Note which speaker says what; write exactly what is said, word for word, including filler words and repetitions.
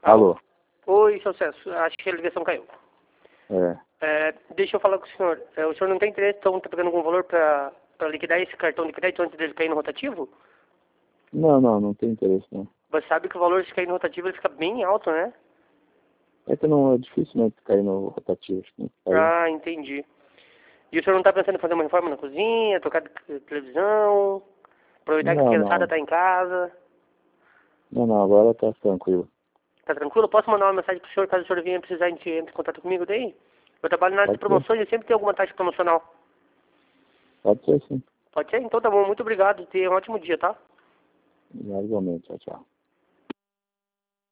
Speaker 1: Alô?
Speaker 2: Oi, seu Celso. Acho que a ligação caiu.
Speaker 1: É.
Speaker 2: É, deixa eu falar com o senhor. É, o senhor não tem interesse, então, tá pegando algum valor para liquidar esse cartão de crédito antes dele cair no rotativo?
Speaker 1: Não, não, não tem interesse, não.
Speaker 2: Você sabe que o valor se cair no rotativo ele fica bem alto, né?
Speaker 1: É que não é difícil, né, cair no rotativo. Acho que não cai.
Speaker 2: Ah, entendi. E o senhor não tá pensando em fazer uma reforma na cozinha, trocar de televisão, aproveitar que a
Speaker 1: Não,
Speaker 2: criançada
Speaker 1: não.
Speaker 2: tá em casa?
Speaker 1: Não, não, agora tá tranquilo.
Speaker 2: Tá tranquilo? Posso mandar uma mensagem pro senhor caso o senhor venha precisar de entre em contato comigo daí? Eu trabalho na área de
Speaker 1: Pode ser?
Speaker 2: promoções e sempre tem alguma taxa promocional.
Speaker 1: Pode ser, sim.
Speaker 2: Pode ser? Então tá bom. Muito obrigado. Tenha um ótimo dia, tá?
Speaker 1: Igualmente, tchau, tchau.